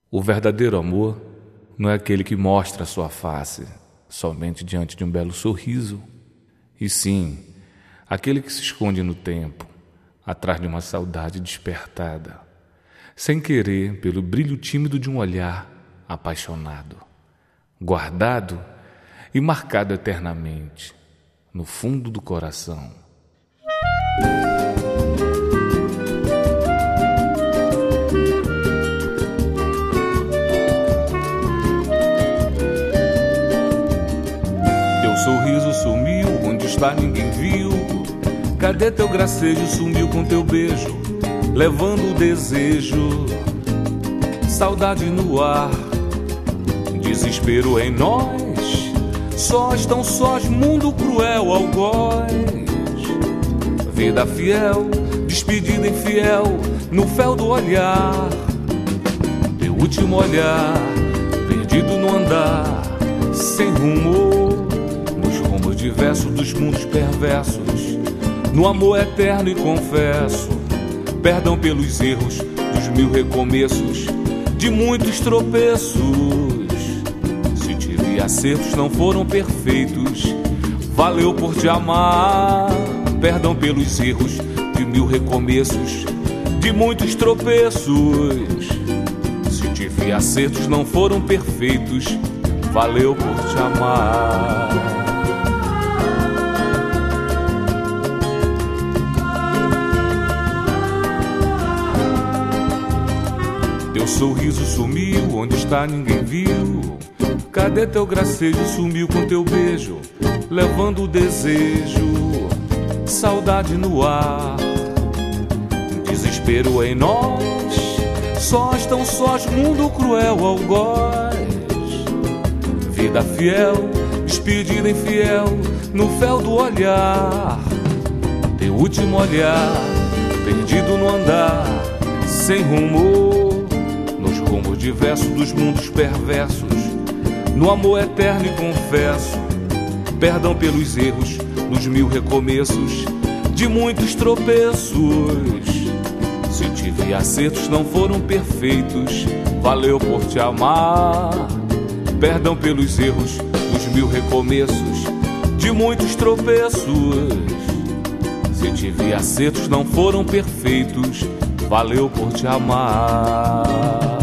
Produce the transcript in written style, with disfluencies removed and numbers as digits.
O verdadeiro amor não é aquele que mostra a sua face somente diante de um belo sorriso, e sim aquele que se esconde no tempo, atrás de uma saudade despertada, sem querer, pelo brilho tímido de um olhar apaixonado, guardado e marcado eternamente no fundo do coração. Teu sorriso sumiu, onde está ninguém viu. Cadê teu gracejo? Sumiu com teu beijo, levando o desejo. Saudade no ar, desespero em nós. Sós, tão sós, mundo cruel, algoz. Vida fiel, despedida infiel, no fel do olhar. Teu último olhar, perdido no andar, sem rumo, nos rumos diversos dos mundos perversos. No amor eterno e confesso perdão pelos erros dos mil recomeços, de muitos tropeços. Se tive acertos não foram perfeitos, valeu por te amar. Perdão pelos erros de mil recomeços, de muitos tropeços. Se tive acertos não foram perfeitos, valeu por te amar. Teu sorriso sumiu, onde está ninguém viu. Cadê teu gracejo? Sumiu com teu beijo, levando o desejo. Saudade no ar, desespero em nós. Sós, tão sós, mundo cruel, algoz. Vida fiel, despedida infiel, no fel do olhar. Teu último olhar, perdido no andar, sem rumo, nos rumos diversos dos mundos perversos. No amor eterno e confesso perdão pelos erros dos mil recomeços, de muitos tropeços. Se tive acertos não foram perfeitos, valeu por te amar. Perdão pelos erros dos mil recomeços, de muitos tropeços. Se tive acertos não foram perfeitos, valeu por te amar.